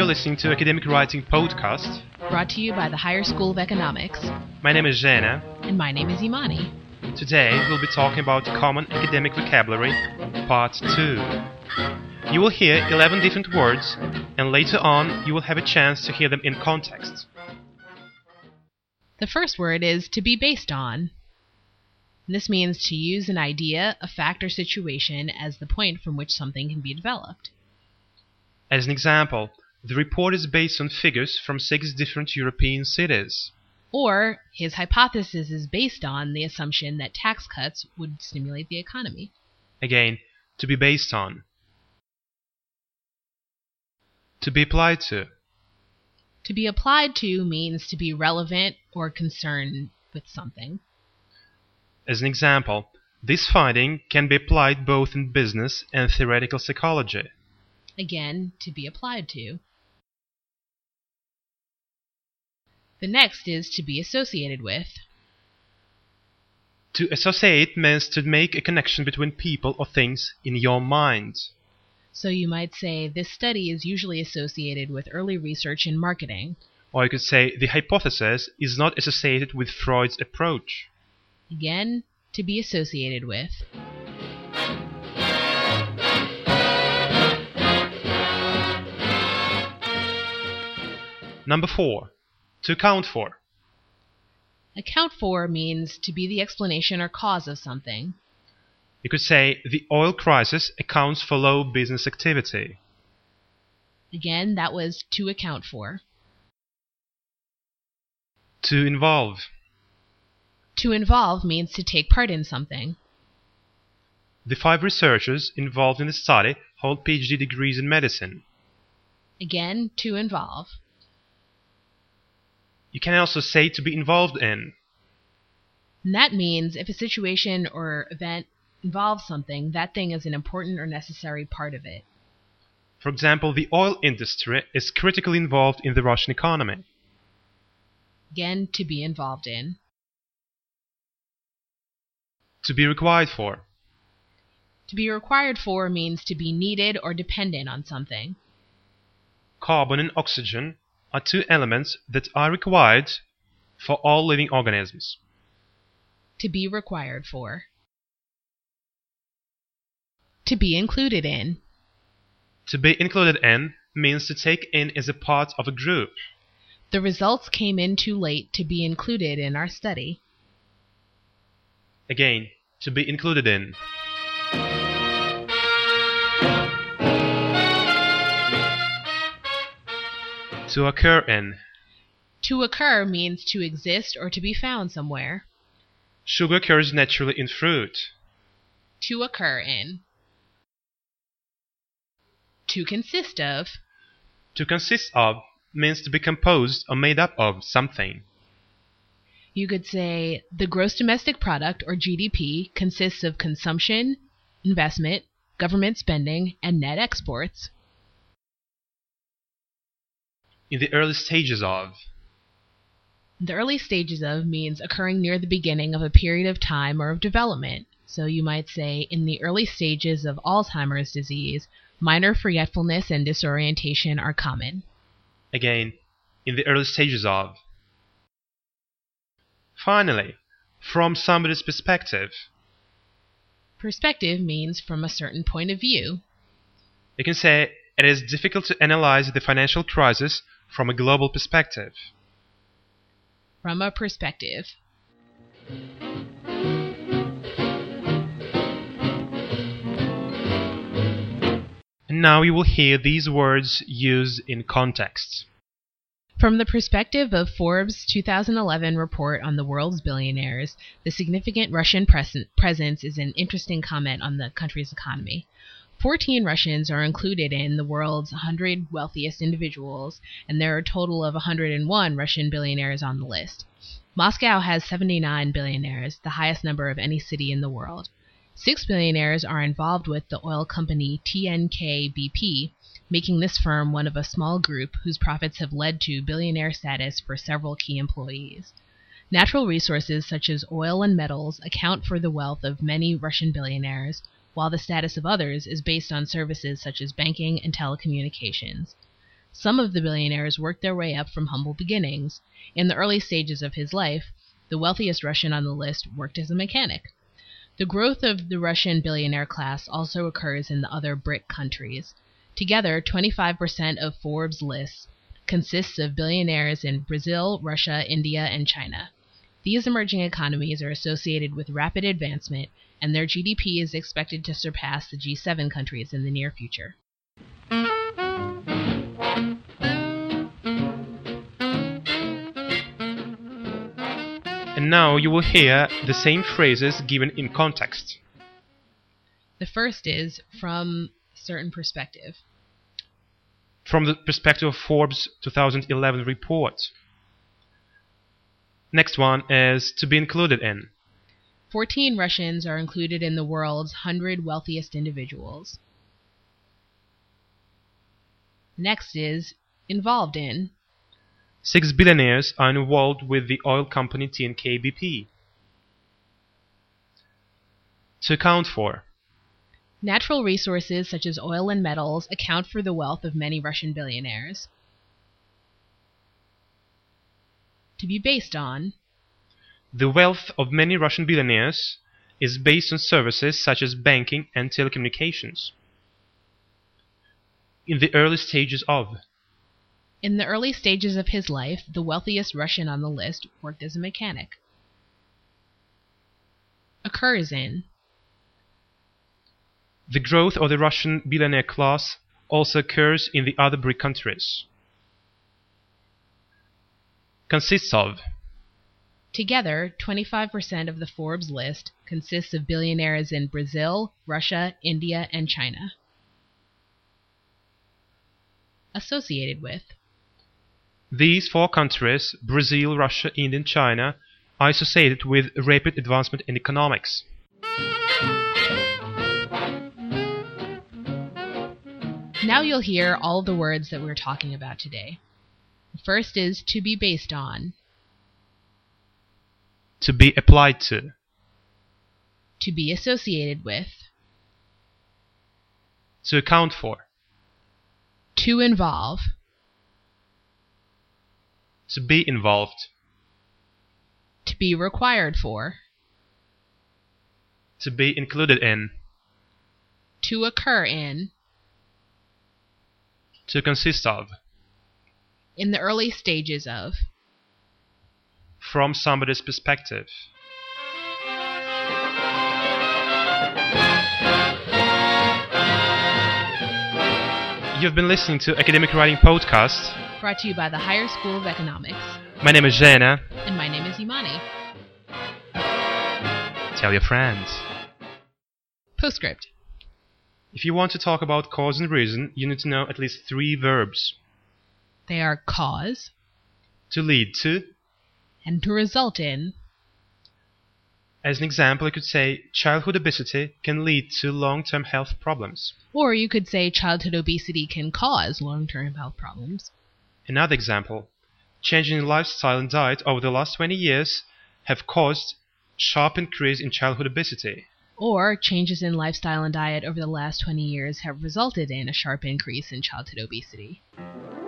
You're listening to Academic Writing Podcast, brought to you by the Higher School of Economics. My name is Zhena. And my name is Imani. Today we'll be talking about Common Academic Vocabulary, Part 2. You will hear 11 different words, and later on you will have a chance to hear them in context. The first word is to be based on. This means to use an idea, a fact, or situation as the point from which something can be developed. As an example, the report is based on figures from 6 different European cities. Or, his hypothesis is based on the assumption that tax cuts would stimulate the economy. Again, to be based on. To be applied to. To be applied to means to be relevant or concerned with something. As an example, this finding can be applied both in business and theoretical psychology. Again, to be applied to. The next is to be associated with. To associate means to make a connection between people or things in your mind. So you might say, this study is usually associated with early research in marketing. Or you could say, the hypothesis is not associated with Freud's approach. Again, to be associated with. Number 4. To account for. Account for means to be the explanation or cause of something. You could say, the oil crisis accounts for low business activity. Again, that was to account for. To involve. To involve means to take part in something. The 5 researchers involved in the study hold PhD degrees in medicine. Again, to involve. You can also say to be involved in. And that means if a situation or event involves something, that thing is an important or necessary part of it. For example, the oil industry is critically involved in the Russian economy. Again, to be involved in. To be required for. To be required for means to be needed or dependent on something. Carbon and oxygen are 2 elements that are required for all living organisms. To be required for. To be included in. To be included in means to take in as a part of a group. The results came in too late to be included in our study. Again, to be included in. To occur in. To occur means to exist or to be found somewhere. Sugar occurs naturally in fruit. To occur in. To consist of. To consist of means to be composed or made up of something. You could say, the gross domestic product, or GDP, consists of consumption, investment, government spending, and net exports. In the early stages of. The early stages of means occurring near the beginning of a period of time or of development. So you might say, in the early stages of Alzheimer's disease, minor forgetfulness and disorientation are common. Again, in the early stages of. Finally, from somebody's perspective. Perspective means from a certain point of view. You can say, it is difficult to analyze the financial crisis from a global perspective. From a perspective. And now you will hear these words used in context. From the perspective of Forbes' 2011 report on the world's billionaires, the significant Russian presence is an interesting comment on the country's economy. 14 Russians are included in the world's 100 wealthiest individuals, and there are a total of 101 Russian billionaires on the list. Moscow has 79 billionaires, the highest number of any city in the world. 6 billionaires are involved with the oil company TNK-BP, making this firm one of a small group whose profits have led to billionaire status for several key employees. Natural resources such as oil and metals account for the wealth of many Russian billionaires, while the status of others is based on services such as banking and telecommunications. Some of the billionaires worked their way up from humble beginnings. In the early stages of his life, the wealthiest Russian on the list worked as a mechanic. The growth of the Russian billionaire class also occurs in the other BRIC countries. Together, 25% of Forbes' list consists of billionaires in Brazil, Russia, India, and China. These emerging economies are associated with rapid advancement, and their GDP is expected to surpass the G7 countries in the near future. And now you will hear the same phrases given in context. The first is from a certain perspective. From the perspective of Forbes 2011 report. Next one is to be included in. 14 Russians are included in the world's 100 wealthiest individuals. Next is involved in. 6 billionaires are involved with the oil company TNK-BP. To account for. Natural resources such as oil and metals account for the wealth of many Russian billionaires. To be based on. The wealth of many Russian billionaires is based on services such as banking and telecommunications. In the early stages of. In the early stages of his life, the wealthiest Russian on the list worked as a mechanic. Occurs in. The growth of the Russian billionaire class also occurs in the other BRIC countries. Consists of. Together, 25% of the Forbes list consists of billionaires in Brazil, Russia, India, and China. Associated with. These 4 countries, Brazil, Russia, India, and China, are associated with rapid advancement in economics. Now you'll hear all the words that we're talking about today. The first is to be based on. To be applied to. To be associated with. To account for. To involve. To be involved. To be required for. To be included in. To occur in. To consist of. In the early stages of. From somebody's perspective. You've been listening to Academic Writing Podcast. Brought to you by the Higher School of Economics. My name is Zhena. And my name is Imani. Tell your friends. Postscript. If you want to talk about cause and reason, you need to know at least 3 verbs. They are cause. To lead to. And to result in. As an example, you could say childhood obesity can lead to long-term health problems. Or you could say childhood obesity can cause long-term health problems. Another example, changing in lifestyle and diet over the last 20 years have caused sharp increase in childhood obesity. Or changes in lifestyle and diet over the last 20 years have resulted in a sharp increase in childhood obesity.